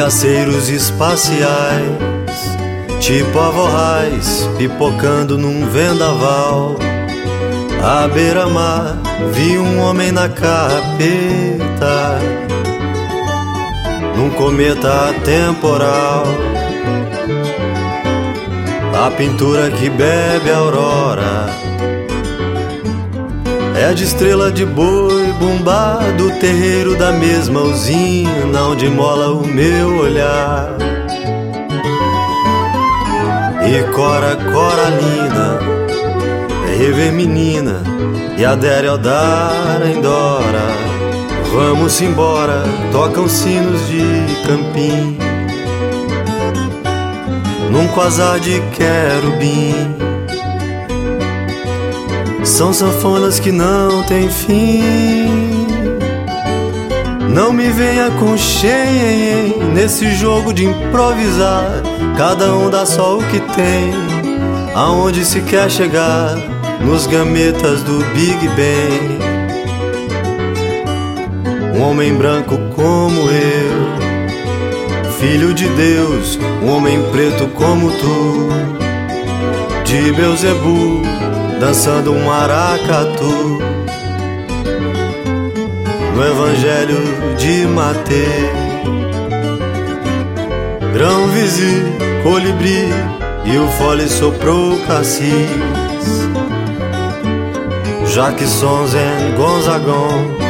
Bagaceiros espaciais, tipo avorrais, pipocando num vendaval. À beira-mar vi um homem na carpeta, num cometa atemporal. A pintura que bebe a aurora é de estrela de boi bumbá do terreiro da mesma usina onde mola o meu olhar. E Cora Coralina é rever menina e adere ao dar em Dora. Vamos embora, tocam sinos de Campim num quasar de querubim. São sanfonas que não têm fim. Não me venha com xenhen nesse jogo de improvisar. Cada um dá só o que tem. Aonde se quer chegar? Nos gametas do Big Bang. Um homem branco como eu, filho de Deus, um homem preto como tu, de Beuzebu, dançando um maracatu, no Evangelho de Mateus. Grão vizir, colibri e o fole soprou cassis, Jacksons e Gonzagons,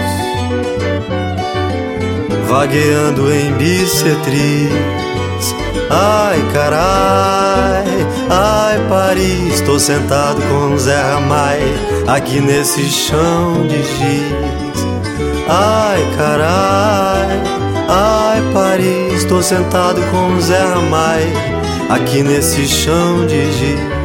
vagueando em bissetriz. Ai carai, ai Paris, tô sentado com Zé Ramai aqui nesse chão de giz. Ai carai, ai Paris, tô sentado com Zé Ramai aqui nesse chão de giz.